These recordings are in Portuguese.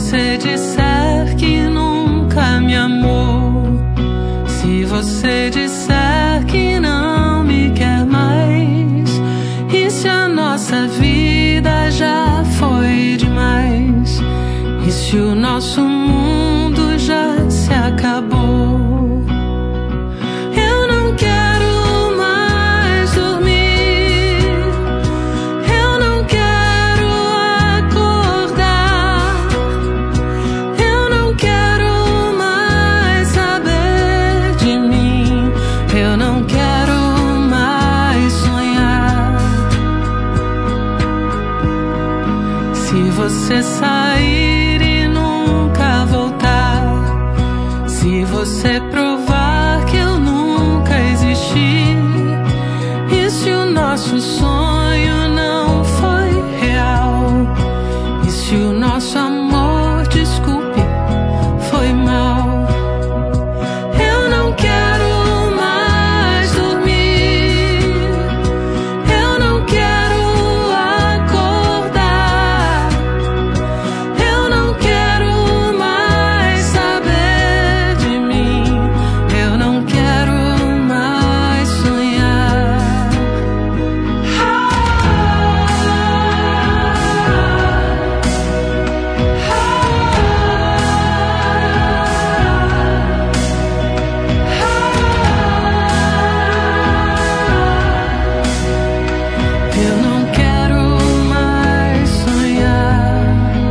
você disser que nunca me amou, se você disser que não me quer mais, e se a nossa vida já foi demais, e se o nosso mundo já se acabou. Se você sair e nunca voltar, se você provar que eu nunca existi, e se o nosso sonho não foi real, e se o nosso amor, desculpe, foi mal. Eu não quero mais dormir, eu não quero acordar, eu não quero mais saber de mim, eu não quero mais sonhar. Eu não quero mais sonhar.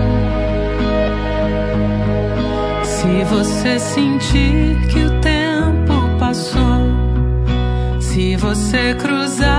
Se você sentir que o tempo passou, se você cruzar